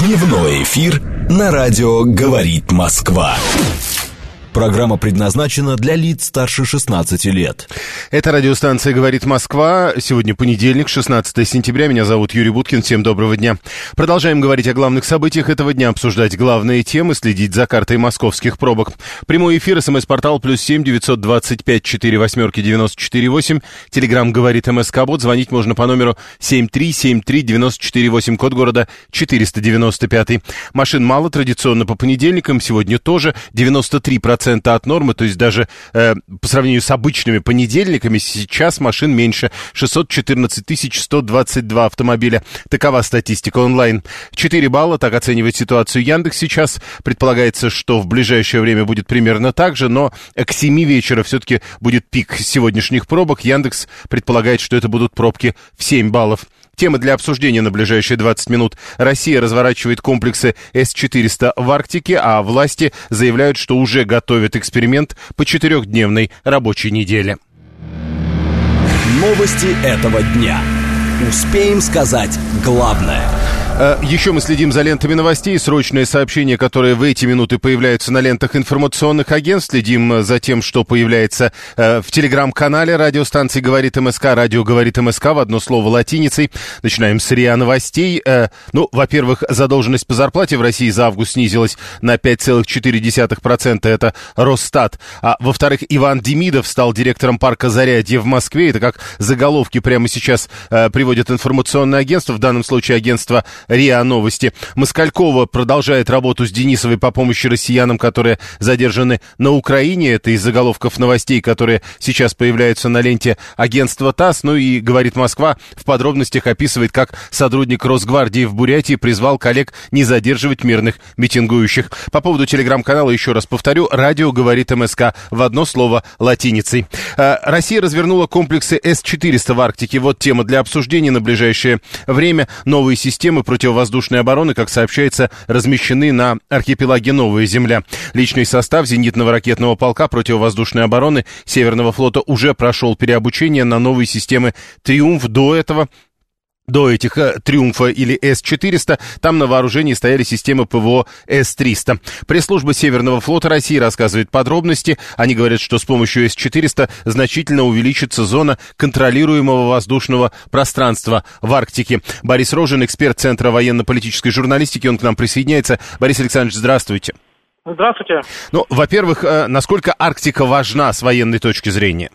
Дневной эфир на радио «Говорит Москва». Программа предназначена для лиц старше 16 лет. Это радиостанция «Говорит Москва». Сегодня понедельник, 16 сентября. Меня зовут Юрий Буткин. Всем доброго дня. Продолжаем говорить о главных событиях этого дня, обсуждать главные темы, следить за картой московских пробок. Прямой эфир, СМС-портал +7 925 48 94 8. Телеграм «Говорит МСК-бот». Звонить можно по номеру 7373 94 8, код города 495. Машин мало, традиционно по понедельникам. Сегодня тоже 93% от нормы, то есть даже по сравнению с обычными понедельниками сейчас машин меньше. 614 122 автомобиля. Такова статистика онлайн. 4 балла, так оценивает ситуацию Яндекс сейчас. Предполагается, что в ближайшее время будет примерно так же, но к 7 вечера все-таки будет пик сегодняшних пробок. Яндекс предполагает, что это будут пробки в 7 баллов. Темы для обсуждения на ближайшие 20 минут. Россия разворачивает комплексы С-400 в Арктике, а власти заявляют, что уже готовят эксперимент по 4-дневной рабочей неделе. Новости этого дня. Успеем сказать главное. Еще мы следим за лентами новостей. Срочные сообщения, которые в эти минуты появляются на лентах информационных агентств. Следим за тем, что появляется в телеграм-канале радиостанции «Говорит МСК». Радио «Говорит МСК» в одно слово латиницей. Начинаем с РИА Новостей. Во-первых, задолженность по зарплате в России за август снизилась на 5,4%. Это Росстат. А во-вторых, Иван Демидов стал директором парка «Зарядье» в Москве. Это как заголовки прямо сейчас приводят информационное агентство. В данном случае агентство РИА Новости. Москалькова продолжает работу с Денисовой по помощи россиянам, которые задержаны на Украине. Это из заголовков новостей, которые сейчас появляются на ленте агентства ТАСС. Ну и «Говорит Москва» в подробностях описывает, как сотрудник Росгвардии в Бурятии призвал коллег не задерживать мирных митингующих. По поводу телеграм-канала еще раз повторю. Радио «Говорит МСК» в одно слово латиницей. Россия развернула комплексы С-400 в Арктике. Вот тема для обсуждения на ближайшее время. Новые системы противовоздушной обороны, как сообщается, размещены на архипелаге Новая Земля. Личный состав зенитного ракетного полка противовоздушной обороны Северного флота уже прошел переобучение на новые системы «Триумф». До этих «Триумфа» или С-400 там на вооружении стояли системы ПВО С-300. Пресс-служба Северного флота России рассказывает подробности. Они говорят, что с помощью С-400 значительно увеличится зона контролируемого воздушного пространства в Арктике. Борис Рожин, эксперт Центра военно-политической журналистики, он к нам присоединяется. Борис Александрович, здравствуйте. Здравствуйте. Во-первых, насколько Арктика важна с военной точки зрения?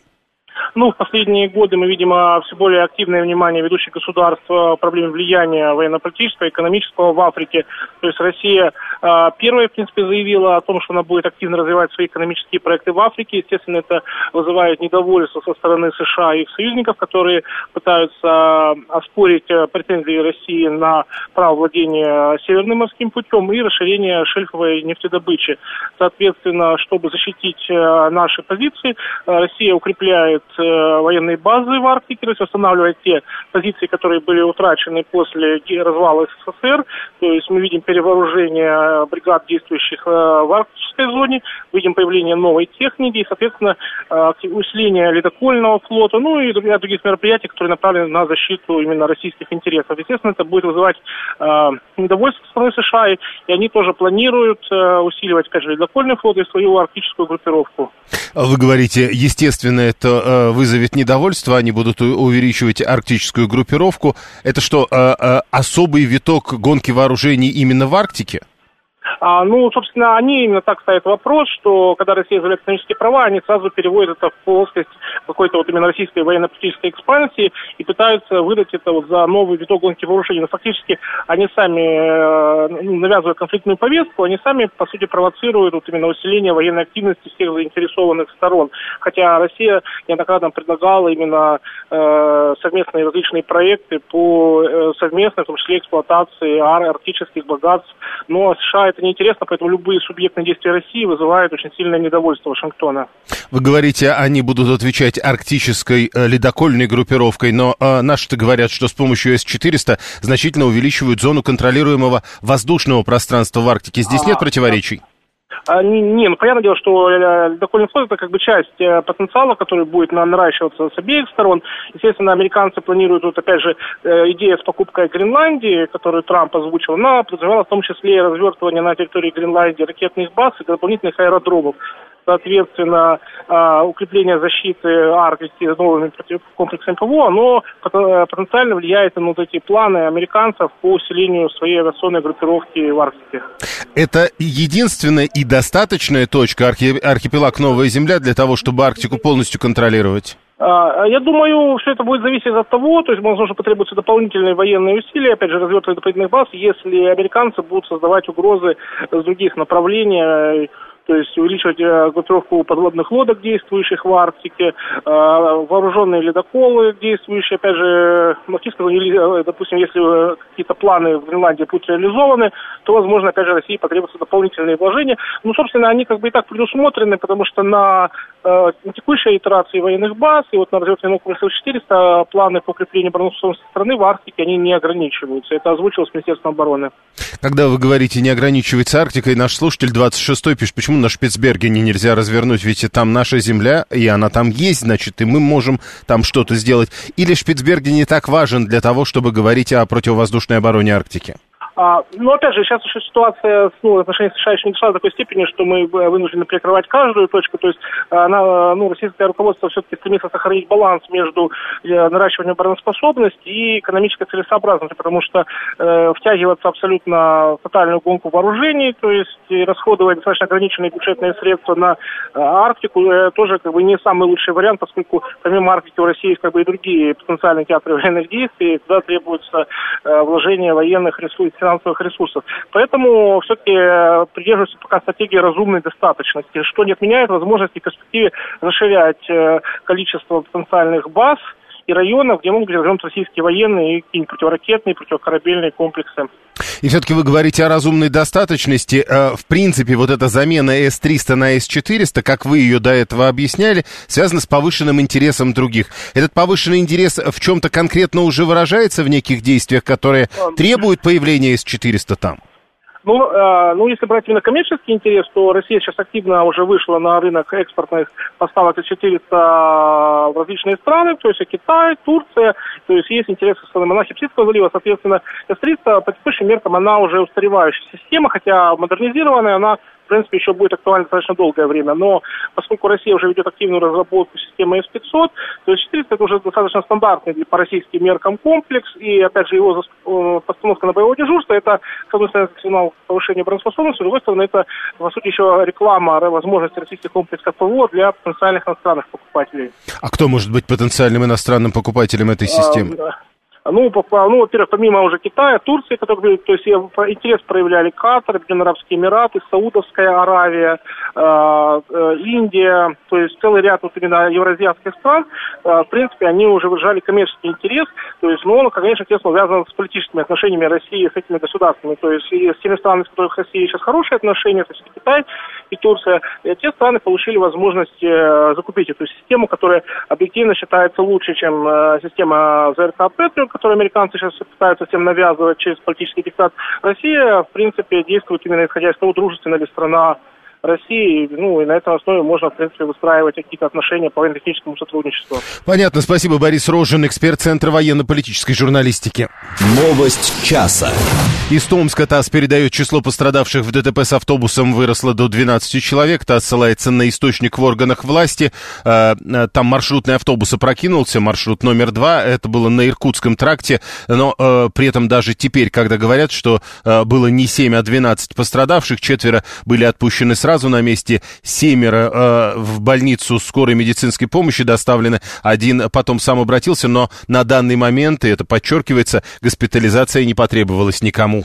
В последние годы мы видим все более активное внимание ведущих государств проблеме влияния военно-политического, экономического в Африке. То есть Россия первая, в принципе, заявила о том, что она будет активно развивать свои экономические проекты в Африке. Естественно, это вызывает недовольство со стороны США и их союзников, которые пытаются оспорить претензии России на право владения Северным морским путем и расширение шельфовой нефтедобычи. Соответственно, чтобы защитить наши позиции, Россия укрепляет военные базы в Арктике, то есть восстанавливать те позиции, которые были утрачены после развала СССР. То есть мы видим перевооружение бригад, действующих в арктической зоне, видим появление новой техники и, соответственно, усиление ледокольного флота, и других мероприятий, которые направлены на защиту именно российских интересов. Естественно, это будет вызывать недовольство со стороны США, и они тоже планируют усиливать, опять же, ледокольный флот и свою арктическую группировку. Вы говорите, естественно, это вызовет недовольство, они будут увеличивать арктическую группировку. Это что, особый виток гонки вооружений именно в Арктике? Собственно, они именно так ставят вопрос, что когда Россия заявляет экономические права, они сразу переводят это в плоскость какой-то именно российской военно-политической экспансии и пытаются выдать это за новый виток гонки вооружений. Но фактически они сами, навязывая конфликтную повестку, они сами, по сути, провоцируют именно усиление военной активности всех заинтересованных сторон. Хотя Россия неоднократно предлагала именно совместные различные проекты по совместной, в том числе, эксплуатации арктических богатств. Но США это неинтересно, поэтому любые субъектные действия России вызывают очень сильное недовольство Вашингтона. Вы говорите, они будут отвечать арктической ледокольной группировкой, но наши-то говорят, что с помощью С-400 значительно увеличивают зону контролируемого воздушного пространства в Арктике. Здесь нет противоречий? Понятное дело, что ледокольный флот это как бы часть потенциала, который будет наращиваться с обеих сторон. Естественно, американцы планируют, вот опять же, идея с покупкой Гренландии, которую Трамп озвучил, она подразумевала в том числе и развертывание на территории Гренландии ракетных баз и дополнительных аэродромов. Соответственно, укрепление защиты Арктики новыми комплексами ПВО, оно потенциально влияет на вот эти планы американцев по усилению своей авиационной группировки в Арктике. Это единственная и достаточная точка архипелаг Новая Земля для того, чтобы Арктику полностью контролировать? Я думаю, все это будет зависеть от того, то есть, возможно, потребуются дополнительные военные усилия, опять же, развертывание дополнительных баз, если американцы будут создавать угрозы с других направлений, то есть увеличивать группировку подводных лодок, действующих в Арктике, вооруженные ледоколы, действующие, опять же, допустим, если какие-то планы в Гренландии будут реализованы, то, возможно, опять же, России потребуются дополнительные вложения. Ну, собственно, они как бы и так предусмотрены, потому что на текущей итерации военных баз и вот на развертывании комплекса 400 планы по укреплению обороноспособности страны в Арктике, они не ограничиваются. Это озвучилось Министерством обороны. Когда вы говорите «не ограничивается Арктикой», наш слушатель 26-й пишет, почему на Шпицбергене нельзя развернуть, ведь там наша земля, и она там есть, значит, и мы можем там что-то сделать. Или Шпицберген не так важен для того, чтобы говорить о противовоздушной обороне Арктики? Но, опять же, сейчас еще ситуация в отношении США еще не дошла до такой степени, что мы вынуждены перекрывать каждую точку. То есть, российское руководство все-таки стремится сохранить баланс между наращиванием обороноспособности и экономической целесообразностью, потому что втягиваться абсолютно в тотальную гонку вооружений, то есть расходовать достаточно ограниченные бюджетные средства на Арктику, тоже как бы не самый лучший вариант, поскольку помимо Арктики у России есть как бы и другие потенциальные театры военных действий, куда требуется вложение военных ресурсов, финансовых ресурсов. Поэтому все-таки придерживаются пока стратегии разумной достаточности, что не отменяет возможности в перспективе расширять количество потенциальных баз и районов, где могут быть развернуты российские военные и какие-нибудь противоракетные, противокорабельные комплексы. И все-таки вы говорите о разумной достаточности. В принципе, вот эта замена С-300 на С-400, как вы ее до этого объясняли, связана с повышенным интересом других. Этот повышенный интерес в чем-то конкретно уже выражается в неких действиях, которые требуют появления С-400 там? Если брать именно коммерческий интерес, то Россия сейчас активно уже вышла на рынок экспортных поставок С-400 в различные страны, то есть Китай, Турция, то есть есть интерес со стороны Монахи-Псидского залива, соответственно, С-300 по текущим меркам она уже устаревающая система, хотя модернизированная, она в принципе, еще будет актуально достаточно долгое время. Но поскольку Россия уже ведет активную разработку системы С-500, то С-400 это уже достаточно стандартный по российским меркам комплекс. И, опять же, его постановка на боевое дежурство, это, с одной стороны, сигнал повышения обороноспособности, с другой стороны, это, по сути, еще реклама возможности российских комплексов ПВО для потенциальных иностранных покупателей. А кто может быть потенциальным иностранным покупателем этой системы? Во-первых, помимо уже Китая, Турции, которые, то есть интерес проявляли Катар, Объединенные Арабские Эмираты, Саудовская Аравия, Индия, то есть целый ряд вот именно евразиатских стран, в принципе, они уже выражали коммерческий интерес, то есть, он, конечно, тесно связан с политическими отношениями России с этими государствами, то есть и с теми странами, с которых Россия сейчас хорошие отношения, то есть Китай и Турция, и те страны получили возможность закупить эту систему, которая объективно считается лучше, чем система ЗРК Патриот, которую американцы сейчас пытаются всем навязывать через политический диктат. Россия, в принципе, действует именно исходя из того, дружественная ли страна России, и на этой основе можно, в принципе, выстраивать какие-то отношения по военно-техническому сотрудничеству. Понятно, спасибо. Борис Рожин, эксперт Центра военно-политической журналистики. Новость часа. Из Томска ТАСС передает, число пострадавших в ДТП с автобусом выросло до 12 человек. ТАСС ссылается на источник в органах власти. Там маршрутный автобус опрокинулся, маршрут номер 2. Это было на Иркутском тракте. Но при этом даже теперь, когда говорят, что было не 7, а 12 пострадавших, 4 были отпущены сразу на месте, 7 в больницу скорой медицинской помощи доставлены, 1 потом сам обратился, но на данный момент, и это подчеркивается, госпитализация не потребовалась никому.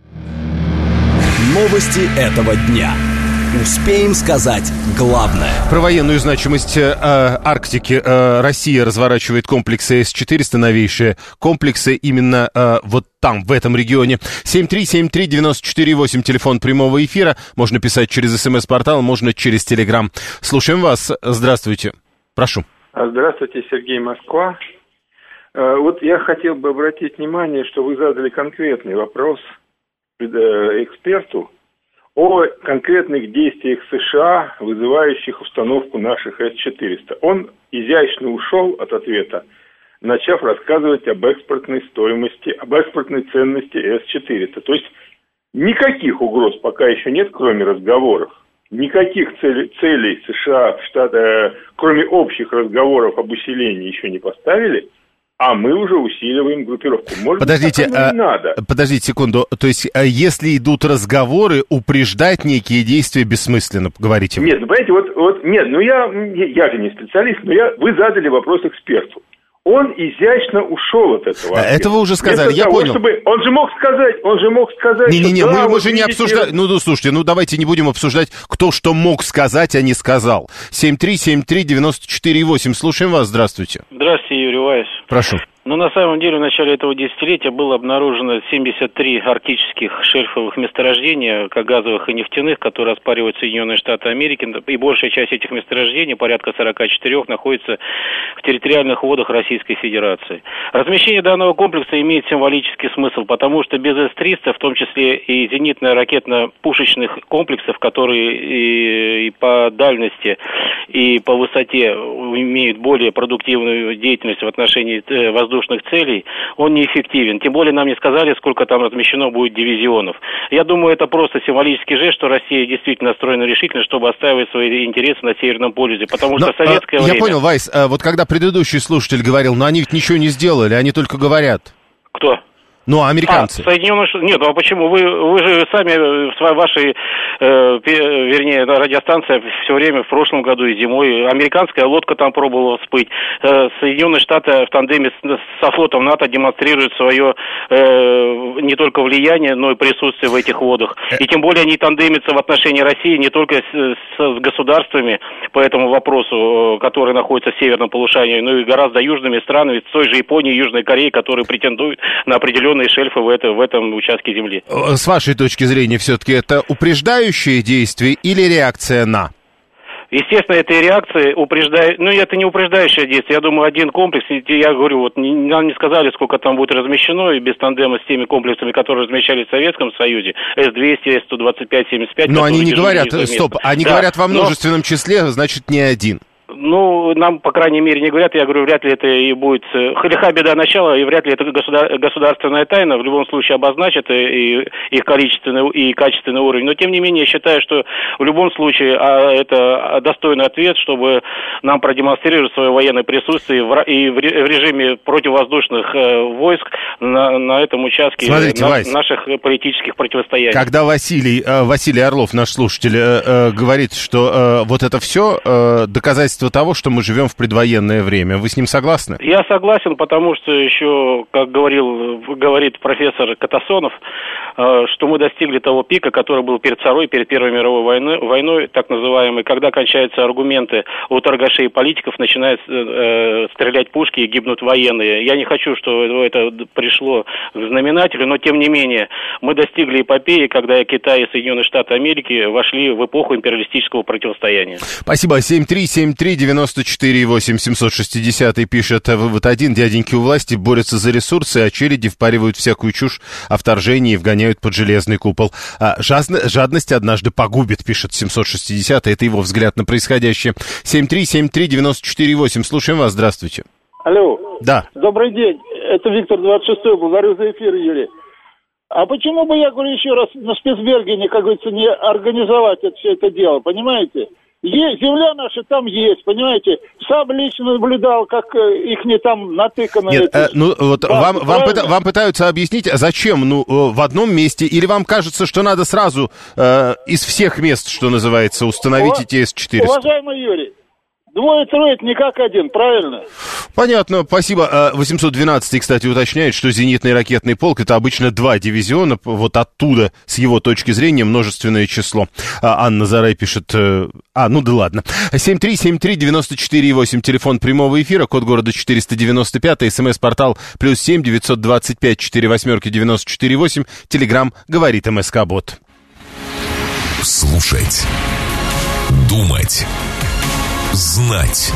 Новости этого дня. Успеем сказать главное. Про военную значимость Арктики Россия разворачивает комплексы С-400, новейшие комплексы именно вот там, в этом регионе. 7373948, телефон прямого эфира. Можно писать через СМС-портал, можно через Телеграм. Слушаем вас. Здравствуйте. Прошу. Здравствуйте, Сергей, Москва. Вот я хотел бы обратить внимание, что вы задали конкретный вопрос эксперту о конкретных действиях США, вызывающих установку наших С-400. Он изящно ушел от ответа, начав рассказывать об экспортной стоимости, об экспортной ценности С-400. То есть никаких угроз пока еще нет, кроме разговоров. Никаких целей США, кроме общих разговоров об усилении, еще не поставили, а мы уже усиливаем группировку. Может подождите, быть, не надо. Подождите секунду. То есть, если идут разговоры, упреждать некие действия бессмысленно, говорите вы? Нет, ну, понимаете, я же не специалист, но вы задали вопрос эксперту. Он изящно ушел от этого. Это вы уже сказали, я понял. Он же мог сказать... Не-не-не, мы же не обсуждали... Ну, слушайте, давайте не будем обсуждать, кто что мог сказать, а не сказал. 7373948, слушаем вас, здравствуйте. Здравствуйте, Юрий Вайс. Прошу. Ну, на самом деле, в начале этого десятилетия было обнаружено 73 арктических шельфовых месторождения, как газовых и нефтяных, которые оспаривают Соединенные Штаты Америки, и большая часть этих месторождений, порядка 44, находится в территориальных водах Российской Федерации. Размещение данного комплекса имеет символический смысл, потому что без С-300, в том числе и зенитно-ракетно-пушечных комплексов, которые и по дальности, и по высоте имеют более продуктивную деятельность в отношении воздушных целей, он неэффективен. Тем более нам не сказали, сколько там размещено будет дивизионов. Я думаю, это просто символический жест, что Россия действительно настроена решительно, чтобы отстаивать свои интересы на Северном полюсе. Потому что советское время... Я понял, Вайс, вот когда предыдущий слушатель говорил, но они ведь ничего не сделали, они только говорят. Кто? Ну, а американцы? Соединенные Штаты... Нет, а почему? Вы же сами в вашей, радиостанция все время в прошлом году и зимой, американская лодка там пробовала всплыть. Соединенные Штаты в тандеме со флотом НАТО демонстрируют свое не только влияние, но и присутствие в этих водах. И тем более они тандемятся в отношении России не только с государствами по этому вопросу, которые находятся в северном полушарии, но и гораздо южными странами, с той же Японией, Южной Кореей, которые претендуют на определенные шельфы в этом участке земли. С вашей точки зрения, все-таки это упреждающее действие или реакция на? Естественно, это и реакция упреждает, это не упреждающее действие. Я думаю, один комплекс, я говорю, нам не сказали, сколько там будет размещено, и без тандема с теми комплексами, которые размещались в Советском Союзе, С-200, С-125, 75. Но они не говорят, говорят во множественном числе, значит, не один. Нам, по крайней мере, не говорят, я говорю, вряд ли это и будет лиха беда начала, и вряд ли это государственная тайна, в любом случае обозначат и их количественный и качественный уровень. Но, тем не менее, я считаю, что в любом случае это достойный ответ, чтобы нам продемонстрировать свое военное присутствие и в режиме противовоздушных войск на этом участке. Смотрите, наших политических противостояний. Когда Василий Орлов, наш слушатель, говорит, что вот это все доказательство того, что мы живем в предвоенное время. Вы с ним согласны? Я согласен, потому что еще, как говорит профессор Катасонов, что мы достигли того пика, который был перед Первой мировой войной, так называемой, когда кончаются аргументы у торгашей и политиков, начинают стрелять пушки и гибнут военные. Я не хочу, чтобы это пришло к знаменателю, но тем не менее мы достигли эпопеи, когда Китай и Соединенные Штаты Америки вошли в эпоху империалистического противостояния. Спасибо. 7373948 760 пишет: вывод 1. Дяденьки у власти борются за ресурсы, а череди впаривают всякую чушь о вторжении и вгоняют под железный купол. Жадность однажды погубит, пишет 760. Это его взгляд на происходящее. 7373948. Слушаем вас. Здравствуйте. Алло. Да. Добрый день. Это Виктор 26-й. Благодарю за эфир, Юрий. А почему бы, я говорю еще раз, на Спицбергене, как говорится, не организовать все это дело, понимаете? Земля наша там есть, понимаете? Сам лично наблюдал, как их не там натыкано. Нет, вам пытаются объяснить, зачем, в одном месте, или вам кажется, что надо сразу из всех мест, что называется, установить эти С-400? Уважаемый Юрий, двое-трое не как один, правильно? Понятно, спасибо. 812, кстати, уточняет, что зенитный ракетный полк — это обычно 2 дивизиона, вот оттуда, с его точки зрения, множественное число. Анна Зарай пишет... да ладно. 7373948, телефон прямого эфира, код города 495, смс-портал +7 925 48 94 8, телеграм говорит МСК-бот. Слушать, думать, знать.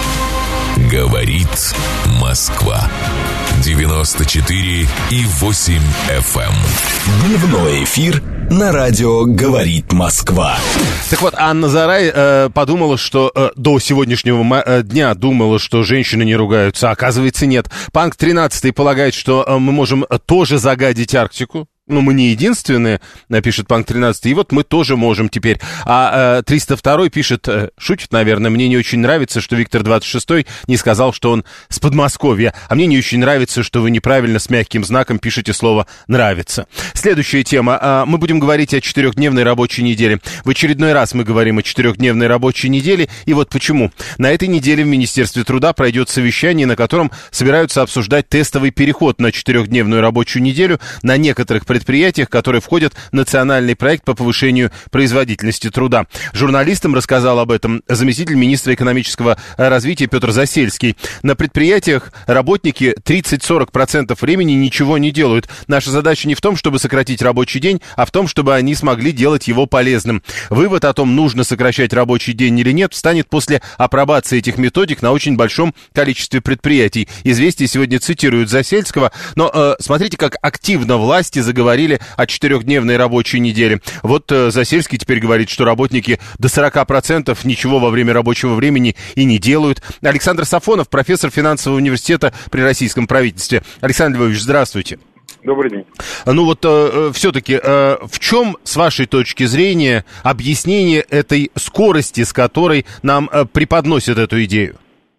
Говорит Москва. 94,8 FM. Дневной эфир на радио «Говорит Москва». Так вот, Анна Зарай подумала, что до сегодняшнего дня думала, что женщины не ругаются, а оказывается нет. Панк 13 полагает, что мы можем тоже загадить Арктику. Ну, мы не единственные, пишет Панк 13, и вот мы тоже можем теперь. А 302 пишет, шутит, наверное, мне не очень нравится, что Виктор 26 не сказал, что он с Подмосковья, а мне не очень нравится, что вы неправильно с мягким знаком пишете слово «нравится». Следующая тема. Мы будем говорить о 4-дневной рабочей неделе. В очередной раз мы говорим о 4-дневной рабочей неделе, и вот почему. На этой неделе в Министерстве труда пройдет совещание, на котором собираются обсуждать тестовый переход на 4-дневную рабочую неделю на некоторых предприятиях, которые входят в национальный проект по повышению производительности труда. Журналистам рассказал об этом заместитель министра экономического развития Петр Засельский. На предприятиях работники 30-40% времени ничего не делают. Наша задача не в том, чтобы сократить рабочий день, а в том, чтобы они смогли делать его полезным. Вывод о том, нужно сокращать рабочий день или нет, встанет после апробации этих методик на очень большом количестве предприятий. «Известия» сегодня цитируют Засельского, но смотрите, как активно власти заговорили о 4-дневной рабочей неделе. Вот Засельский теперь говорит, что работники до 40% ничего во время рабочего времени и не делают. Александр Сафонов, профессор финансового университета при российском правительстве. Александр Львович, здравствуйте. Добрый день. Ну вот все-таки в чем, с вашей точки зрения, объяснение этой скорости, с которой нам преподносят эту идею?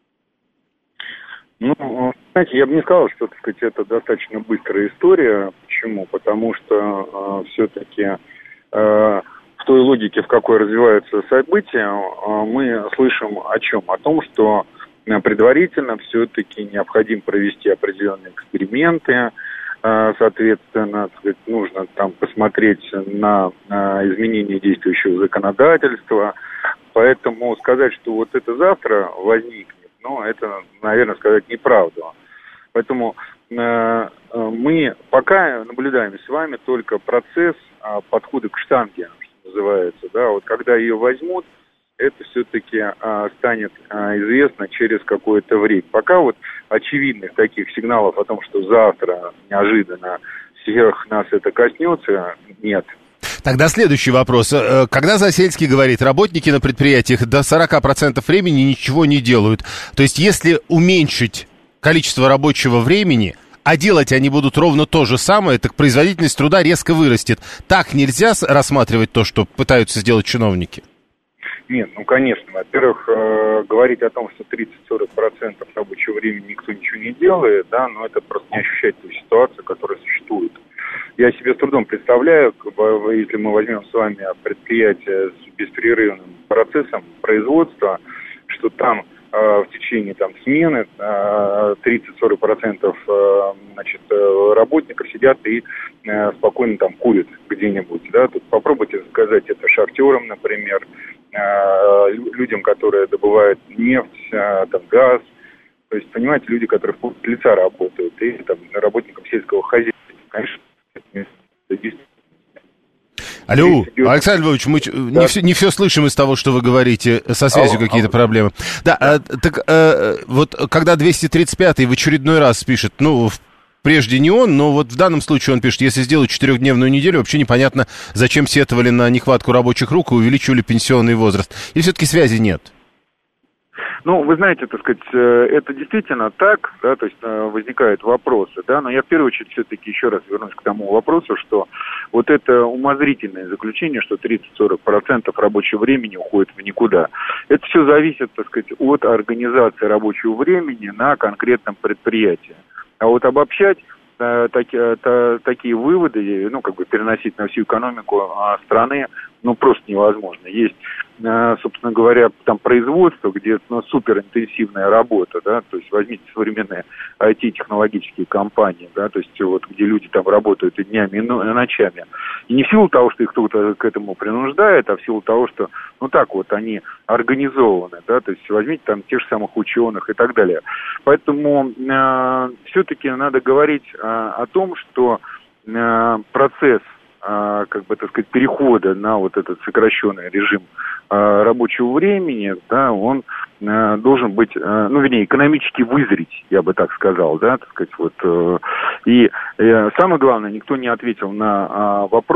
Ну, знаете, я бы не сказал, что, так сказать, это достаточно быстрая история. Почему? Потому что все-таки в той логике, в какой развиваются события, мы слышим о чем? О том, что предварительно все-таки необходимо провести определенные эксперименты, соответственно, так сказать, нужно там посмотреть на изменения действующего законодательства. Поэтому сказать, что вот это завтра возникнет, ну, это, наверное, сказать неправду. Поэтому мы пока наблюдаем с вами только процесс подхода к штанге, что называется. Да? Вот когда ее возьмут, это все-таки станет известно через какое-то время. Пока вот очевидных таких сигналов о том, что завтра неожиданно всех нас это коснется, нет. Тогда следующий вопрос. Когда Засельский говорит, работники на предприятиях до 40% времени ничего не делают, то есть если уменьшить количество рабочего времени, а делать они будут ровно то же самое, так производительность труда резко вырастет. Так нельзя рассматривать то, что пытаются сделать чиновники? Нет, ну, конечно. Во-первых, говорить о том, что 30-40% рабочего времени никто ничего не делает, да, но это просто не ощущает ту ситуацию, которая существует. Я себе с трудом представляю, если мы возьмем с вами предприятие с беспрерывным процессом производства, что там в течение там смены 30-40% значит, работников сидят и спокойно там курят где-нибудь. Да? Тут попробуйте сказать это шахтерам, например, людям, которые добывают нефть, там, газ. То есть, понимаете, люди, которые в поте лица работают, и там, работникам сельского хозяйства. Конечно, Алло, Александр Львович, мы не все слышим из того, что вы говорите, со связью какие-то проблемы. Да, так вот, когда 235-й в очередной раз пишет, ну, прежде не он, но вот в данном случае он пишет, если сделать 4-дневную неделю, вообще непонятно, зачем сетовали на нехватку рабочих рук и увеличивали пенсионный возраст. Или все-таки связи нет? Ну, вы знаете, так сказать, это действительно так, да, то есть возникают вопросы, да, но я в первую очередь все-таки еще раз вернусь к тому вопросу, что вот это умозрительное заключение, что 30-40% рабочего времени уходит в никуда. Это все зависит, так сказать, от организации рабочего времени на конкретном предприятии. А вот обобщать такие выводы, ну, как бы переносить на всю экономику страны, ну, просто невозможно. Есть, собственно говоря, там производство, где суперинтенсивная работа, да, то есть возьмите современные IT-технологические компании, да, то есть вот где люди там работают и днями, и ночами. И не в силу того, что их кто-то к этому принуждает, а в силу того, что, ну, так вот, они организованы, да, то есть возьмите там тех же самых ученых и так далее. Поэтому все-таки надо говорить о том, что процесс, как бы, так сказать, перехода на вот этот сокращенный режим рабочего времени, да, он должен быть, ну, вернее, экономически вызреть, я бы так сказал, да, так сказать, вот. И самое главное, никто не ответил на вопрос,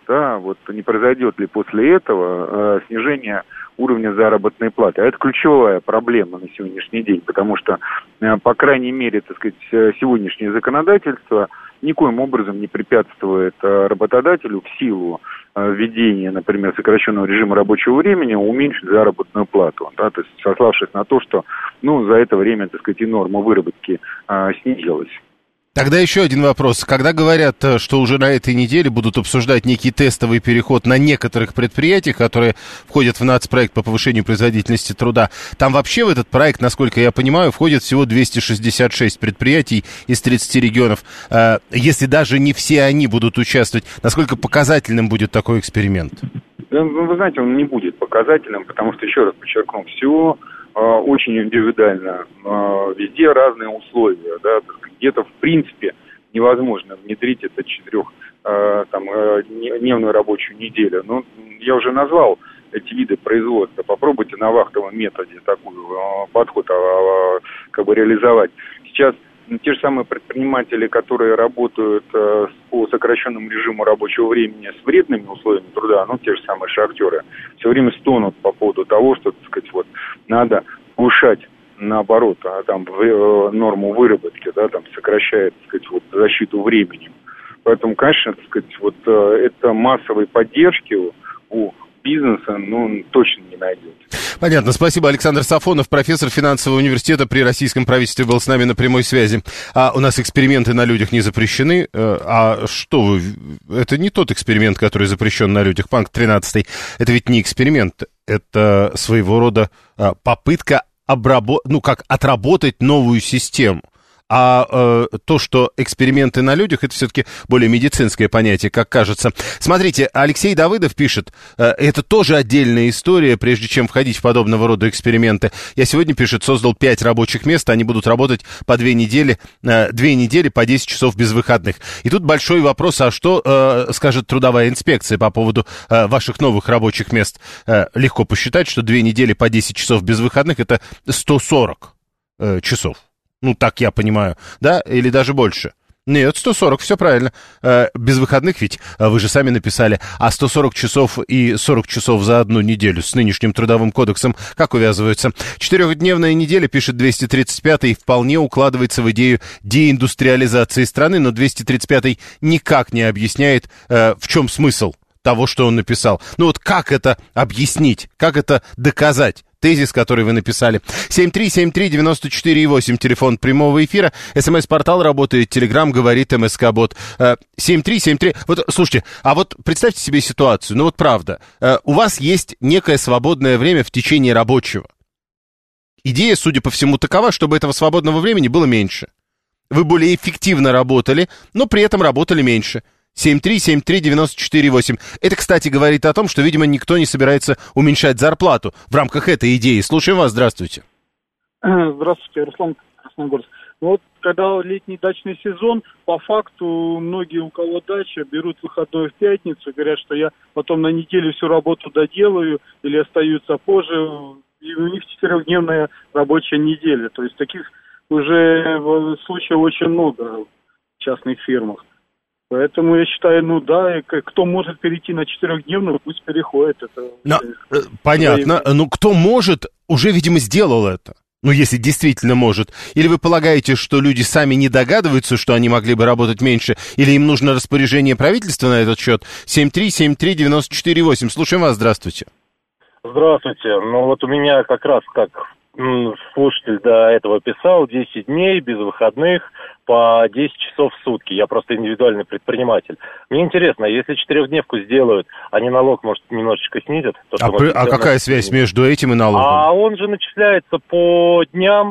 да, вот не произойдет ли после этого снижение уровня заработной платы. А это ключевая проблема на сегодняшний день, потому что, по крайней мере, так сказать, сегодняшнее законодательство никоим образом не препятствует работодателю в силу введения, например, сокращенного режима рабочего времени уменьшить заработную плату, да, то есть сославшись на то, что, за это время, так сказать, и норма выработки снизилась. Тогда еще один вопрос. Когда говорят, что уже на этой неделе будут обсуждать некий тестовый переход на некоторых предприятиях, которые входят в нацпроект по повышению производительности труда, там вообще в этот проект, насколько я понимаю, входит всего 266 предприятий из 30 регионов. Если даже не все они будут участвовать, насколько показательным будет такой эксперимент? Вы знаете, он не будет показательным, потому что, еще раз подчеркну, все очень индивидуально, везде разные условия, да, где-то в принципе невозможно внедрить это 4-дневную рабочую неделю. Но я уже назвал эти виды производства. Попробуйте на вахтовом методе такой подход реализовать. Сейчас те же самые предприниматели, которые работают по сокращенному режиму рабочего времени с вредными условиями труда, те же самые шахтеры, все время стонут по поводу того, что, так сказать, надо повышать, наоборот, норму выработки, сокращает, так сказать, защиту временем. Поэтому, конечно, так сказать, это массовой поддержки у бизнеса, точно не найдете. Понятно. Спасибо. Александр Сафонов, профессор финансового университета при российском правительстве, был с нами на прямой связи. У нас эксперименты на людях не запрещены. Что вы? Это не тот эксперимент, который запрещен на людях. Пункт 13. Это ведь не эксперимент. Это своего рода попытка отработать новую систему. То, что эксперименты на людях, это все-таки более медицинское понятие, как кажется. Смотрите, Алексей Давыдов пишет, это тоже отдельная история, прежде чем входить в подобного рода эксперименты. Я сегодня, пишет, создал 5 рабочих мест, они будут работать по 2 недели по 10 часов без выходных. И тут большой вопрос, а что скажет трудовая инспекция по поводу ваших новых рабочих мест? Легко посчитать, что 2 недели по 10 часов без выходных, это 140 часов. Так я понимаю, да? Или даже больше? Нет, 140, все правильно. Без выходных ведь, вы же сами написали, а 140 часов и 40 часов за одну неделю с нынешним трудовым кодексом как увязываются? 4-дневная неделя, пишет 235-й, вполне укладывается в идею деиндустриализации страны, но 235-й никак не объясняет, в чем смысл того, что он написал. Как это объяснить, как это доказать? Тезис, который вы написали. 7373948, телефон прямого эфира. СМС-портал работает, Телеграм говорит МСК-бот. 7373. Слушайте, представьте себе ситуацию. Правда, у вас есть некое свободное время в течение рабочего. Идея, судя по всему, такова, чтобы этого свободного времени было меньше. Вы более эффективно работали, но при этом работали меньше. 7373948. Это, кстати, говорит о том, что, видимо, никто не собирается уменьшать зарплату в рамках этой идеи. Слушаем вас, здравствуйте. Здравствуйте, Руслан Красногорск. Когда летний дачный сезон, по факту многие, у кого дача, берут выходной в пятницу, говорят, что я потом на неделю всю работу доделаю или остаются позже, и у них 4-дневная рабочая неделя. То есть таких уже случаев очень много в частных фирмах. Поэтому я считаю, кто может перейти на 4-дневную, пусть переходит. Понятно. Кто может, уже, видимо, сделал это. Если действительно может. Или вы полагаете, что люди сами не догадываются, что они могли бы работать меньше, или им нужно распоряжение правительства на этот счет? 7373948. Слушаем вас, здравствуйте. Здравствуйте. У меня как раз, как слушатель до этого писал, 10 дней без выходных по 10 часов в сутки. Я просто индивидуальный предприниматель. Мне интересно, если 4-дневку сделают, они налог, может, немножечко снизят? Какая связь между этим и налогом? А он же начисляется по дням,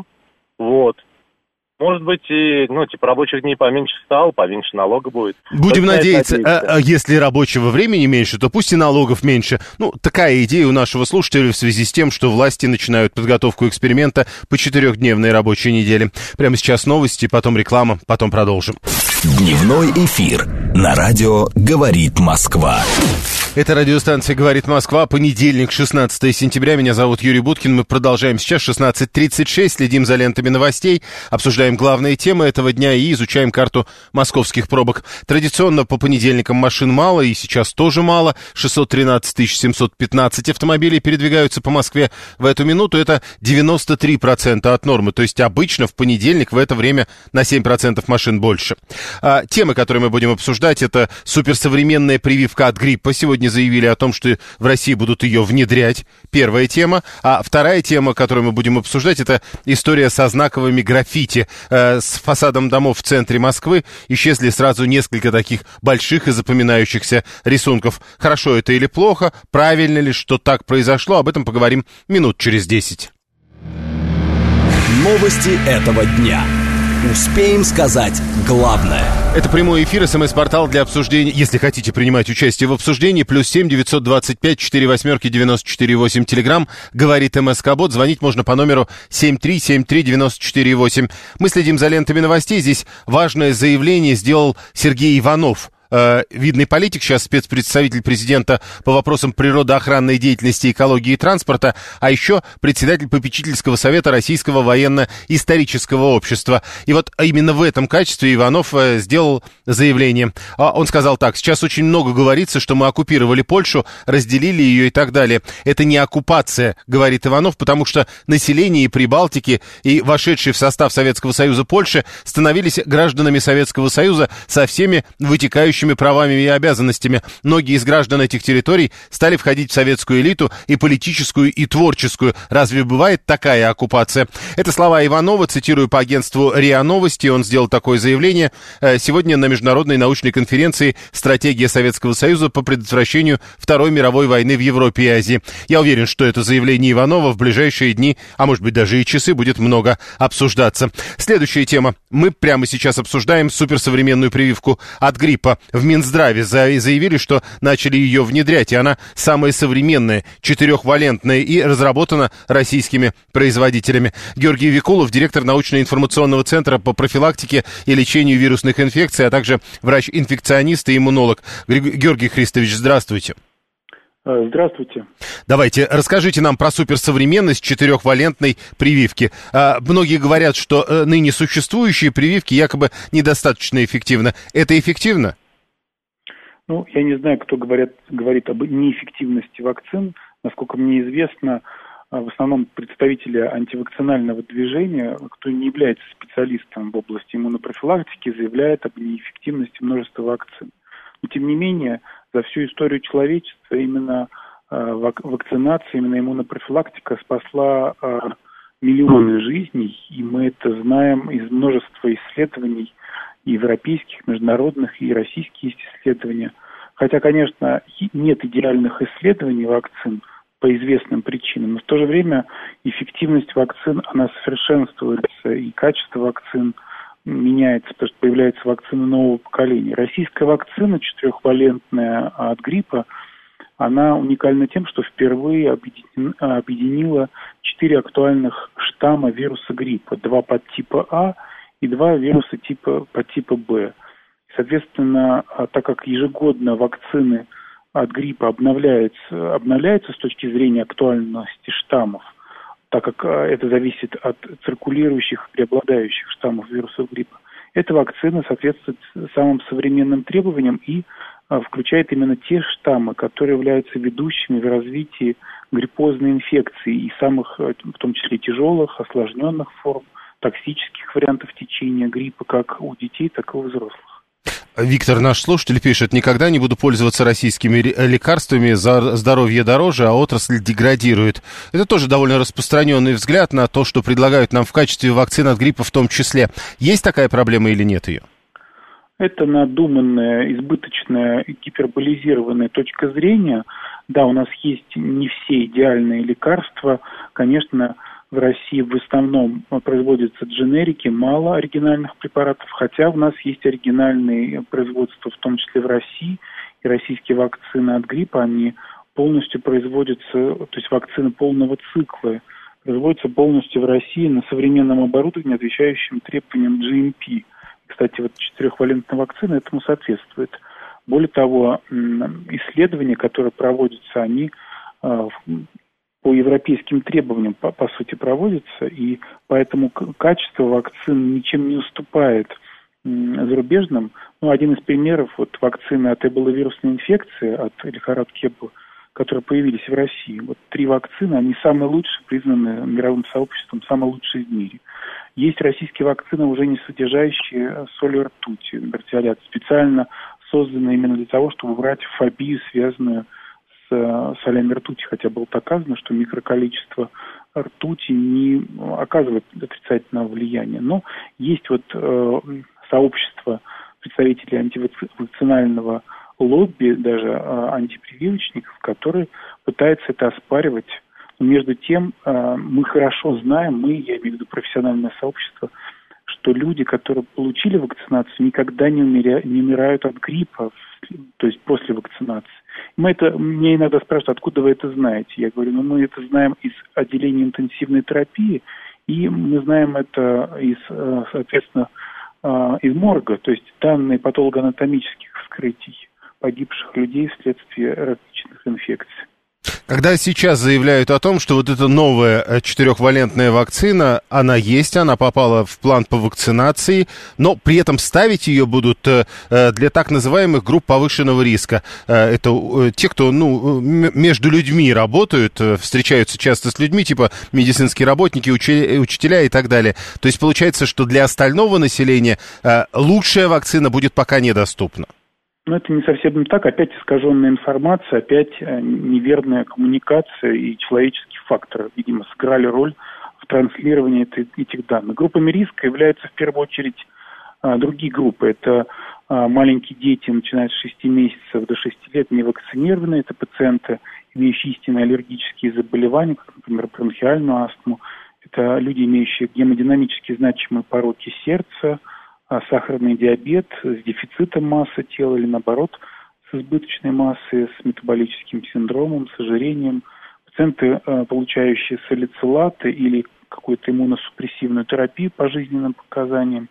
Может быть, и, рабочих дней поменьше стало, поменьше налога будет. Будем надеяться, если рабочего времени меньше, то пусть и налогов меньше. Такая идея у нашего слушателя в связи с тем, что власти начинают подготовку эксперимента по 4-дневной рабочей неделе. Прямо сейчас новости, потом реклама, потом продолжим. Дневной эфир на радио «Говорит Москва». Это радиостанция «Говорит Москва», понедельник, 16 сентября. Меня зовут Юрий Буткин. Мы продолжаем сейчас, 16:36. Следим за лентами новостей, обсуждаем главные темы этого дня и изучаем карту московских пробок. Традиционно по понедельникам машин мало, и сейчас тоже мало. 613 715 автомобилей передвигаются по Москве в эту минуту. Это 93% от нормы. То есть обычно в понедельник в это время на 7% машин больше. Темы, которые мы будем обсуждать, это суперсовременная прививка от гриппа. Сегодня заявили о том, что в России будут ее внедрять. Первая тема. А вторая тема, которую мы будем обсуждать, это история со знаковыми граффити. С фасадом домов в центре Москвы исчезли сразу несколько таких больших и запоминающихся рисунков. Хорошо это или плохо? Правильно ли, что так произошло? Об этом поговорим минут через 10. Новости этого дня. Успеем сказать главное. Это прямой эфир, СМС-портал для обсуждения. Если хотите принимать участие в обсуждении, +7 925 48 94 8. Телеграм говорит МСК-бот. Звонить можно по номеру 7373 94 8. Мы следим за лентами новостей. Здесь важное заявление сделал Сергей Иванов. Видный политик, сейчас спецпредставитель президента по вопросам природоохранной деятельности, экологии и транспорта, а еще председатель попечительского совета Российского военно-исторического общества. И вот именно в этом качестве Иванов сделал заявление. Он сказал так: сейчас очень много говорится, что мы оккупировали Польшу, разделили ее и так далее. Это не оккупация, говорит Иванов, потому что население и Прибалтики, и вошедшие в состав Советского Союза Польши становились гражданами Советского Союза со всеми вытекающими правами и обязанностями. Многие из граждан этих территорий стали входить в советскую элиту и политическую, и творческую. Разве бывает такая оккупация? Это слова Иванова, цитирую по агентству РИА Новости. Он сделал такое заявление сегодня на международной научной конференции «Стратегия Советского Союза по предотвращению Второй мировой войны в Европе и Азии». Я уверен, что это заявление Иванова в ближайшие дни, а может быть даже и часы, будет много обсуждаться. Следующая тема. Мы прямо сейчас обсуждаем суперсовременную прививку от гриппа. В Минздраве заявили, что начали ее внедрять, и она самая современная, 4-валентная и разработана российскими производителями. Георгий Викулов, директор научно-информационного центра по профилактике и лечению вирусных инфекций, а также врач-инфекционист и иммунолог. Георгий Христович, здравствуйте. Здравствуйте. Давайте, расскажите нам про суперсовременность 4-валентной прививки. Многие говорят, что ныне существующие прививки якобы недостаточно эффективны. Это эффективно? Ну, я не знаю, кто говорит об неэффективности вакцин. Насколько мне известно, в основном представители антивакцинального движения, кто не является специалистом в области иммунопрофилактики, заявляют об неэффективности множества вакцин. Но, тем не менее, за всю историю человечества именно вакцинация, именно иммунопрофилактика спасла миллионы жизней, и мы это знаем из множества исследований, европейских, международных и российских исследований. Хотя, конечно, нет идеальных исследований вакцин по известным причинам, но в то же время эффективность вакцин, она совершенствуется, и качество вакцин меняется, потому что появляются вакцины нового поколения. Российская вакцина 4-валентная от гриппа, она уникальна тем, что впервые объединила 4 актуальных штамма вируса гриппа, 2 подтипа А и 2 вируса подтипа Б. Соответственно, так как ежегодно вакцины от гриппа обновляются с точки зрения актуальности штаммов, так как это зависит от циркулирующих, преобладающих штаммов вируса гриппа, эта вакцина соответствует самым современным требованиям и включает именно те штаммы, которые являются ведущими в развитии гриппозной инфекции и самых, в том числе тяжелых, осложненных форм, токсических вариантов течения гриппа как у детей, так и у взрослых. Виктор, наш слушатель, пишет: никогда не буду пользоваться российскими лекарствами, здоровье дороже, а отрасль деградирует. Это тоже довольно распространенный взгляд на то, что предлагают нам в качестве вакцин от гриппа в том числе. Есть такая проблема или нет ее? Это надуманная, избыточная, гиперболизированная точка зрения. Да, у нас есть не все идеальные лекарства. Конечно, в России в основном производятся дженерики, мало оригинальных препаратов, хотя у нас есть оригинальные производства, в том числе в России, и российские вакцины от гриппа, они полностью производятся, то есть вакцины полного цикла, производятся полностью в России на современном оборудовании, отвечающем требованиям GMP, Кстати, вот 4-валентная вакцина этому соответствует. Более того, исследования, которые проводятся, они по европейским требованиям, по сути, проводятся, и поэтому качество вакцин ничем не уступает зарубежным. Один из примеров, вот вакцины от эболовирусной инфекции, от лихорадки Эбола, которые появились в России. Вот 3 вакцины, они самые лучшие, признаны мировым сообществом, самые лучшие в мире. Есть российские вакцины, уже не содержащие соли ртути, бартиолят, специально созданные именно для того, чтобы убрать фобию, связанную с солями ртути, хотя было доказано, что микроколичество ртути не оказывает отрицательного влияния. Но есть вот сообщество представителей антивакцинального лобби, даже антипрививочников, которые пытаются это оспаривать. Но между тем мы хорошо знаем, я имею в виду профессиональное сообщество, что люди, которые получили вакцинацию, никогда не умирают от гриппа, то есть после вакцинации. Мне иногда спрашивают, откуда вы это знаете? Я говорю, мы это знаем из отделения интенсивной терапии, и мы знаем это соответственно, из морга, то есть данные патологоанатомических вскрытий погибших людей вследствие различных инфекций. Когда сейчас заявляют о том, что вот эта новая 4-валентная вакцина, она есть, она попала в план по вакцинации, но при этом ставить ее будут для так называемых групп повышенного риска. Это те, кто между людьми работают, встречаются часто с людьми, типа медицинские работники, учителя и так далее. То есть получается, что для остального населения лучшая вакцина будет пока недоступна. Но это не совсем так. Опять искаженная информация, опять неверная коммуникация и человеческий фактор, видимо, сыграли роль в транслировании этих данных. Группами риска являются в первую очередь другие группы. Это маленькие дети, начиная с 6 месяцев до 6 лет, не вакцинированные. Это пациенты, имеющие истинно аллергические заболевания, как, например, бронхиальную астму. Это люди, имеющие гемодинамически значимые пороки сердца, сахарный диабет с дефицитом массы тела или, наоборот, с избыточной массой, с метаболическим синдромом, с ожирением. Пациенты, получающие салицилаты или какую-то иммуносупрессивную терапию по жизненным показаниям.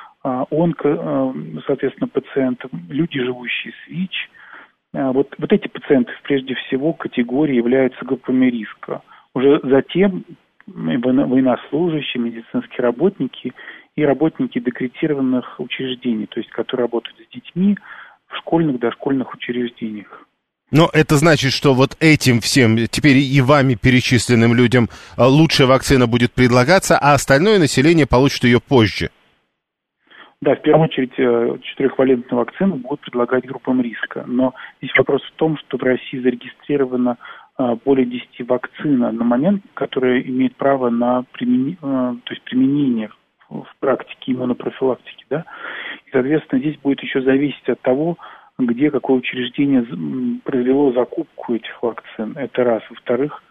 Соответственно, пациенты, люди, живущие с ВИЧ. Вот эти пациенты, прежде всего, категории являются группами риска. Уже затем военнослужащие, медицинские работники и работники декретированных учреждений, то есть которые работают с детьми в школьных, дошкольных учреждениях. Но это значит, что вот этим всем, теперь и вами перечисленным людям, лучшая вакцина будет предлагаться, а остальное население получит ее позже. Да, в первую очередь 4-валентную вакцину будут предлагать группам риска. Но здесь вопрос в том, что в России зарегистрировано более 10 вакцин на момент, которые имеют право на применение в практике иммунопрофилактики, да, и, соответственно, здесь будет еще зависеть от того, где какое учреждение произвело закупку этих вакцин. Это раз. Во-вторых,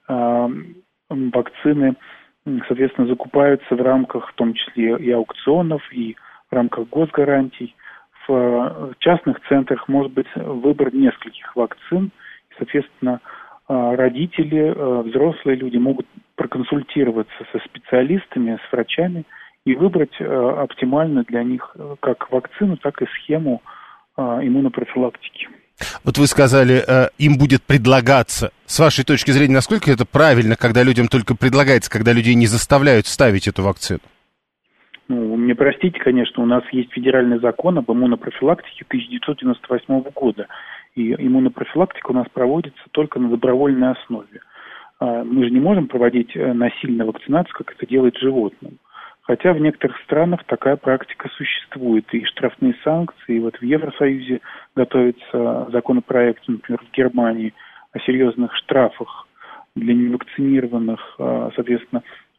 вакцины, соответственно, закупаются в рамках, в том числе и аукционов, и в рамках госгарантий. В частных центрах может быть выбор нескольких вакцин, и, соответственно, родители, взрослые люди могут проконсультироваться со специалистами, с врачами, и выбрать оптимально для них как вакцину, так и схему иммунопрофилактики. Вот вы сказали, им будет предлагаться. С вашей точки зрения, насколько это правильно, когда людям только предлагается, когда людей не заставляют ставить эту вакцину? Мне простите, конечно, у нас есть федеральный закон об иммунопрофилактике 1998 года. И иммунопрофилактика у нас проводится только на добровольной основе. Мы же не можем проводить насильную вакцинацию, как это делает животным. Хотя в некоторых странах такая практика существует, и штрафные санкции. И вот в Евросоюзе готовится законопроект, например, в Германии, о серьезных штрафах для невакцинированных, соответственно,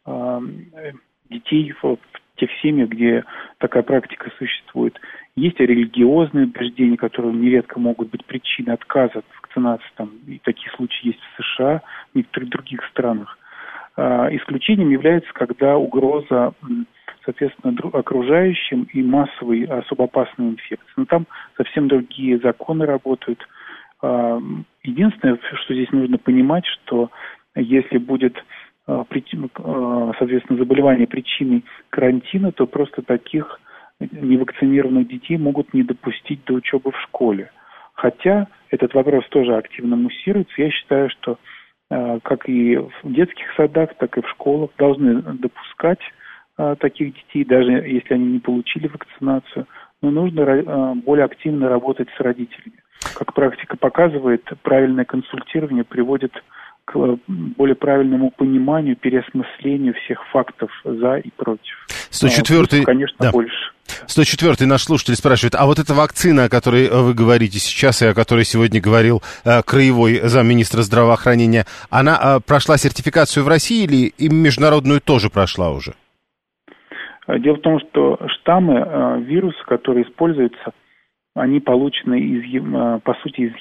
детей в тех семьях, где такая практика существует. Есть религиозные убеждения, которые нередко могут быть причиной отказа от вакцинации. И такие случаи есть в США, в некоторых других странах. Исключением является, когда угроза, соответственно, окружающим и массовой особо опасной инфекции. Но там совсем другие законы работают. Единственное, что здесь нужно понимать, что если будет, соответственно, заболевание причиной карантина, то просто таких невакцинированных детей могут не допустить до учебы в школе. Хотя этот вопрос тоже активно муссируется. Я считаю, что как и в детских садах, так и в школах должны допускать таких детей, даже если они не получили вакцинацию. Но нужно более активно работать с родителями. Как практика показывает, правильное консультирование приводит к более правильному пониманию, переосмыслению всех фактов за и против. 104-й, конечно, да. больше. 104-й наш слушатель спрашивает, а вот эта вакцина, о которой вы говорите сейчас и о которой сегодня говорил краевой замминистра здравоохранения, она прошла сертификацию в России или и международную тоже прошла уже? Дело в том, что штаммы вируса, которые используются, они получены по сути из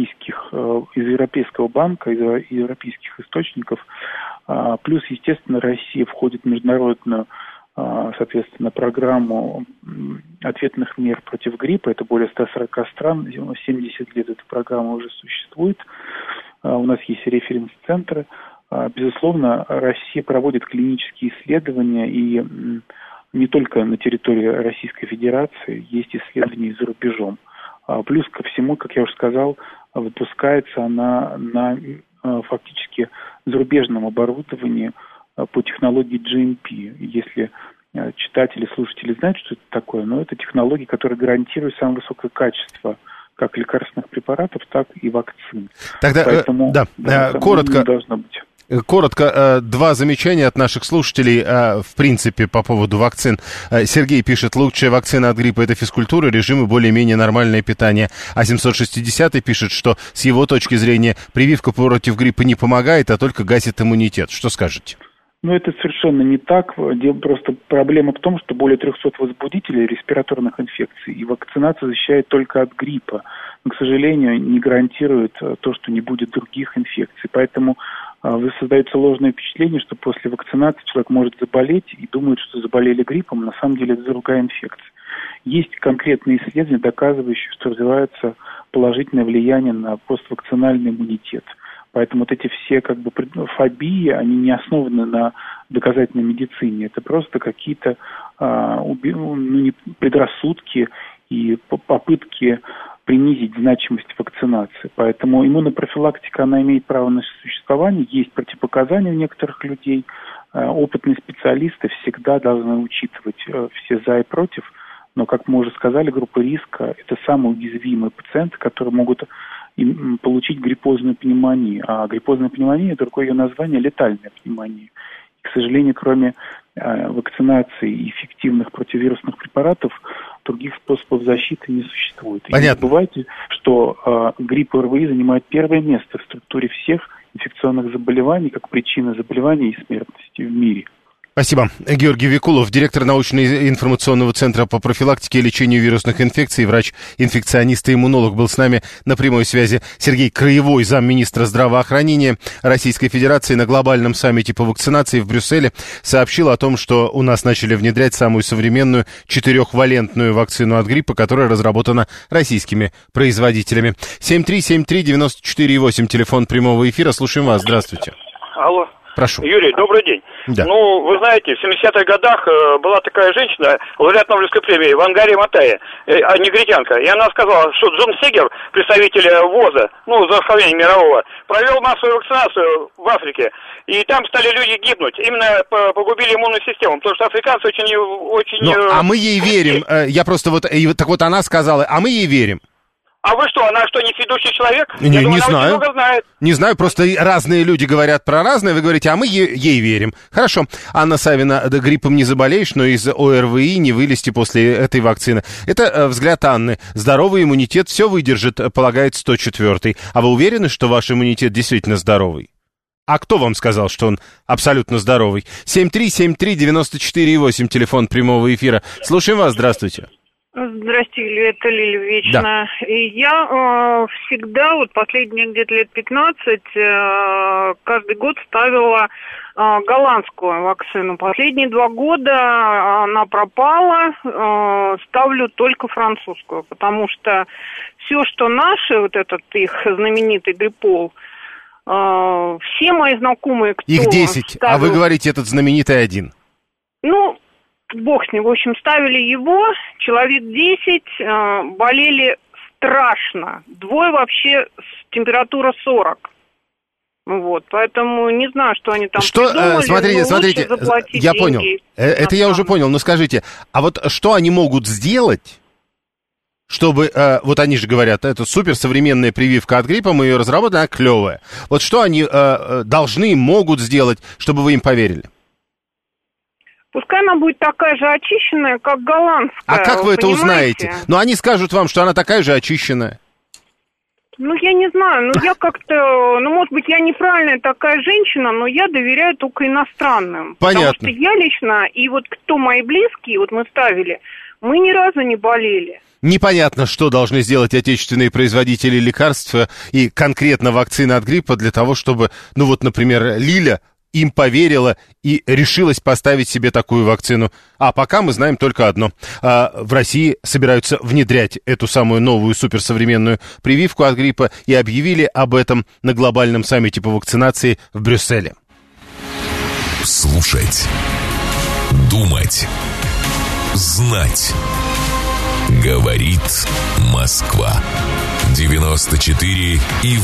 Европейского банка, из европейских источников. Плюс, естественно, Россия входит в международную, соответственно, программу ответных мер против гриппа. Это более 140 стран, 70 лет эта программа уже существует. У нас есть референс-центры. Безусловно, Россия проводит клинические исследования, и не только на территории Российской Федерации, есть исследования и за рубежом. Плюс ко всему, как я уже сказал, выпускается она на фактически зарубежном оборудовании по технологии GMP. Если читатели, слушатели знают, что это такое, но это технологии, которые гарантируют самое высокое качество как лекарственных препаратов, так и вакцин. Тогда, поэтому, коротко. Должно быть. Коротко, два замечания от наших слушателей, в принципе, по поводу вакцин. Сергей пишет, лучшая вакцина от гриппа – это физкультура, режим и более-менее нормальное питание. А 760-й пишет, что с его точки зрения прививка против гриппа не помогает, а только гасит иммунитет. Что скажете? Ну, это совершенно не так. Просто проблема в том, что более 300 возбудителей респираторных инфекций, и вакцинация защищает только от гриппа. Но, к сожалению, не гарантирует то, что не будет других инфекций. Поэтому создается ложное впечатление, что после вакцинации человек может заболеть и думает, что заболели гриппом, на самом деле это другая инфекция. Есть конкретные исследования, доказывающие, что развивается положительное влияние на поствакцинальный иммунитет. Поэтому вот эти все фобии, они не основаны на доказательной медицине. Это просто какие-то предрассудки и попытки принизить значимость вакцинации. Поэтому иммунопрофилактика, она имеет право на существование. Есть противопоказания у некоторых людей. Опытные специалисты всегда должны учитывать все за и против. Но, как мы уже сказали, группа риска – это самые уязвимые пациенты, которые могут получить гриппозную пневмонию. А гриппозная пневмония – другое ее название – летальная пневмония. И, к сожалению, кроме вакцинации и эффективных противовирусных препаратов, других способов защиты не существует. Понятно. И не забывайте, что грипп и ОРВИ занимают первое место в структуре всех инфекционных заболеваний как причина заболеваний и смертности в мире. Спасибо. Георгий Викулов, директор научно-информационного центра по профилактике и лечению вирусных инфекций, врач-инфекционист и иммунолог, был с нами на прямой связи. Сергей Краевой, замминистра здравоохранения Российской Федерации, на глобальном саммите по вакцинации в Брюсселе сообщил о том, что у нас начали внедрять самую современную 4-валентную вакцину от гриппа, которая разработана российскими производителями. 7373948, телефон прямого эфира. Слушаем вас. Здравствуйте. Алло. Прошу. Юрий, добрый день. Да. Ну, вы знаете, в 70-х годах была такая женщина, лауреат Нобелевской премии, Вангари Матая, негритянка, и она сказала, что Джон Сегер, представитель ВОЗа, здравоохранения мирового, провел массовую вакцинацию в Африке, и там стали люди гибнуть, именно погубили иммунную систему, потому что африканцы очень... а мы ей верим, так вот она сказала, а мы ей верим. А вы что, она что, не сведущий человек? Не знаю. Много знает. Не знаю, просто разные люди говорят про разное. Вы говорите, а мы ей верим. Хорошо. Анна Савина, гриппом не заболеешь, но из ОРВИ не вылезти после этой вакцины. Это взгляд Анны. Здоровый иммунитет все выдержит, полагает 104-й. А вы уверены, что ваш иммунитет действительно здоровый? А кто вам сказал, что он абсолютно здоровый? 7373948, телефон прямого эфира. Слушаем вас, здравствуйте. Здрасте, Юлия, это Лилия Вечна. Да. И я всегда, последние где-то лет 15, каждый год ставила голландскую вакцину. Последние 2 года она пропала, ставлю только французскую, потому что все, что наше, этот их знаменитый гриппол, все мои знакомые, кто... Их 10, а вы говорите, этот знаменитый один. бог с ним, в общем, ставили его, человек 10 болели страшно. 2 вообще температура 40. Вот, поэтому не знаю, что они там придумали. Смотрите, я понял. Это я уже понял, но скажите, а вот что они могут сделать, чтобы, вот они же говорят, это суперсовременная прививка от гриппа, мы ее разработали, она клевая. Вот что они могут сделать, чтобы вы им поверили? Пускай она будет такая же очищенная, как голландская. А как вы это узнаете? Ну, они скажут вам, что она такая же очищенная. Ну, я не знаю, я как-то, может быть, я неправильная такая женщина, но я доверяю только иностранным. Понятно. Потому что я лично, и вот кто мои близкие, вот мы ставили, мы ни разу не болели. Непонятно, что должны сделать отечественные производители лекарств и конкретно вакцины от гриппа для того, чтобы, например, Лиля им поверила и решилась поставить себе такую вакцину. А пока мы знаем только одно. В России собираются внедрять эту самую новую суперсовременную прививку от гриппа и объявили об этом на глобальном саммите по вакцинации в Брюсселе. Слушать. Думать. Знать. Говорит Москва. 94,8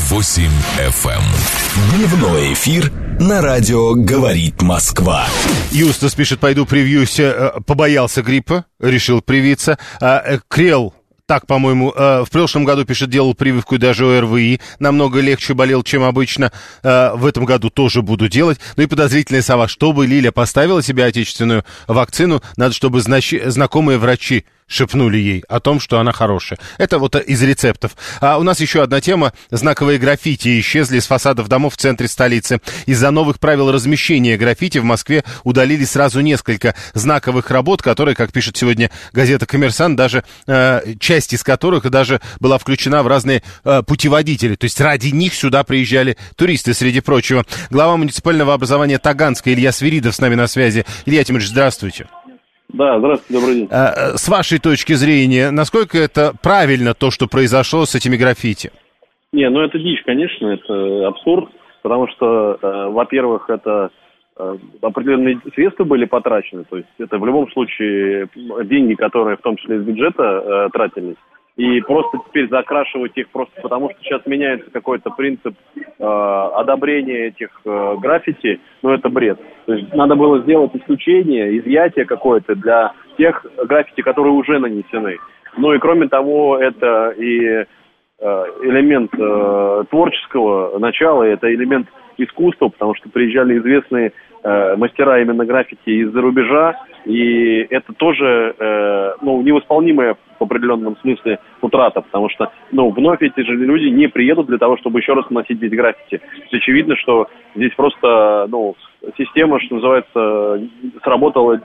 FM. Дневной эфир на радио «Говорит Москва». Юстас пишет, пойду привьюсь, побоялся гриппа, решил привиться. Крел, так, по-моему, в прошлом году, пишет, делал прививку и даже ОРВИ, намного легче болел, чем обычно. В этом году тоже буду делать. Ну и подозрительная сова, чтобы Лиля поставила себе отечественную вакцину, надо, чтобы знакомые врачи шепнули ей о том, что она хорошая. Это вот из рецептов. А у нас еще одна тема. Знаковые граффити исчезли с фасадов домов в центре столицы. Из-за новых правил размещения граффити в Москве удалили сразу несколько знаковых работ, которые, как пишет сегодня газета «Коммерсант», даже часть из которых даже была включена в разные путеводители. То есть ради них сюда приезжали туристы, среди прочего. Глава муниципального образования Таганска Илья Свиридов с нами на связи. Илья Тимирович, здравствуйте. Да, здравствуйте, добрый день. С вашей точки зрения, насколько это правильно, то, что произошло с этими граффити? Не, это дичь, конечно, это абсурд, потому что, во-первых, это определенные средства были потрачены, то есть это в любом случае деньги, которые в том числе из бюджета тратились, и просто теперь закрашивать их просто потому, что сейчас меняется какой-то принцип одобрения этих граффити, это бред. То есть надо было сделать исключение, изъятие какое-то для тех граффити, которые уже нанесены. Ну и кроме того, это и элемент творческого начала, это элемент искусства, потому что приезжали известные мастера именно граффити из-за рубежа, и это тоже невосполнимая в определенном смысле утрата, потому что вновь эти же люди не приедут для того, чтобы еще раз наносить здесь граффити. То есть очевидно, что здесь просто система, что называется, сработала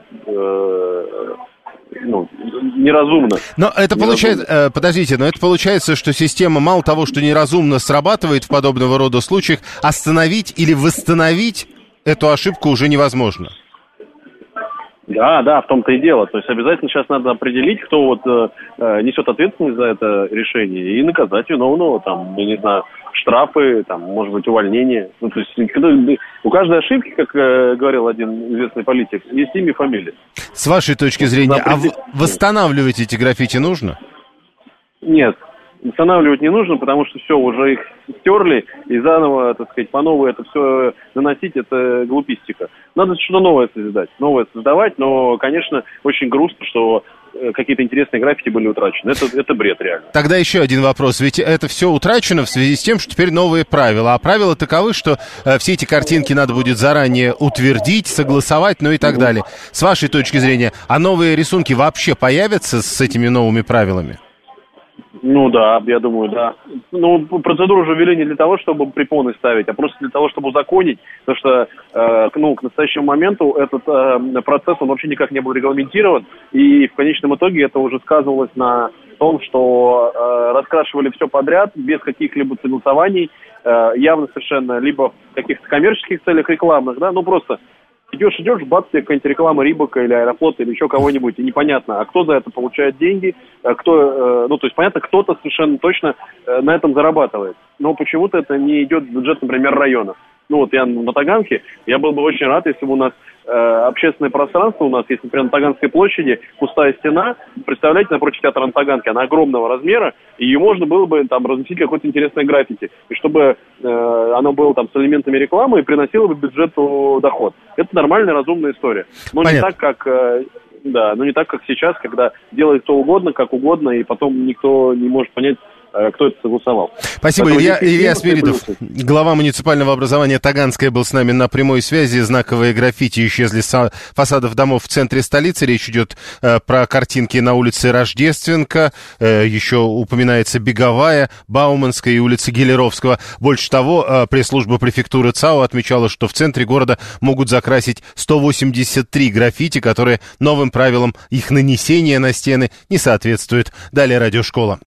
неразумно. Но это получается, подождите, но это получается, что система мало того, что неразумно срабатывает в подобного рода случаях, остановить или восстановить эту ошибку уже невозможно. Да, в том-то и дело. То есть обязательно сейчас надо определить, кто несет ответственность за это решение, и наказать виновного, штрафы, может быть, увольнение. То есть у каждой ошибки, как говорил один известный политик, есть имя и фамилия. С вашей точки зрения, восстанавливать эти граффити нужно? Нет. Восстанавливать не нужно, потому что все, уже их стерли, и заново, по новой это все наносить, это глупистика. Надо что-то новое создавать, но, конечно, очень грустно, что какие-то интересные граффити были утрачены. Это бред реально. Тогда еще один вопрос. Ведь это все утрачено в связи с тем, что теперь новые правила. А правила таковы, что все эти картинки надо будет заранее утвердить, согласовать, и так далее. С вашей точки зрения, а новые рисунки вообще появятся с этими новыми правилами? Да, я думаю, да. Процедуру уже ввели не для того, чтобы препоны ставить, а просто для того, чтобы узаконить, потому что, к настоящему моменту этот процесс, он вообще никак не был регламентирован, и в конечном итоге это уже сказывалось на том, что раскрашивали все подряд, без каких-либо согласований, явно совершенно, либо в каких-то коммерческих целях рекламных, просто идешь, бац, тебе какая-нибудь реклама Рибака или Аэрофлота или еще кого-нибудь, и непонятно, а кто за это получает деньги, то есть понятно, кто-то совершенно точно на этом зарабатывает. Но почему-то это не идет в бюджет, например, района. ну вот я на Таганке, я был бы очень рад, если бы у нас общественное пространство у нас есть, например, на Таганской площади пустая стена, представляете, напротив театра на Таганке, она огромного размера, и ее можно было бы там разместить какое-то интересное граффити, и чтобы оно было там с элементами рекламы и приносило бы бюджету доход. Это нормальная, разумная история. Но не так, как... Да, но не так, как сейчас, когда делает кто угодно, как угодно, и потом никто не может понять, кто это согласовал. Спасибо, Илья Спиридов, глава муниципального образования Таганское, был с нами на прямой связи. Знаковые граффити исчезли с фасадов домов в центре столицы. Речь идет про картинки на улице Рождественка, еще упоминается Беговая, Бауманская и улица Гелеровского. Больше того, пресс-служба префектуры ЦАО отмечала, что в центре города могут закрасить 183 граффити, которые новым правилам их нанесения на стены не соответствуют. Далее радиошкола.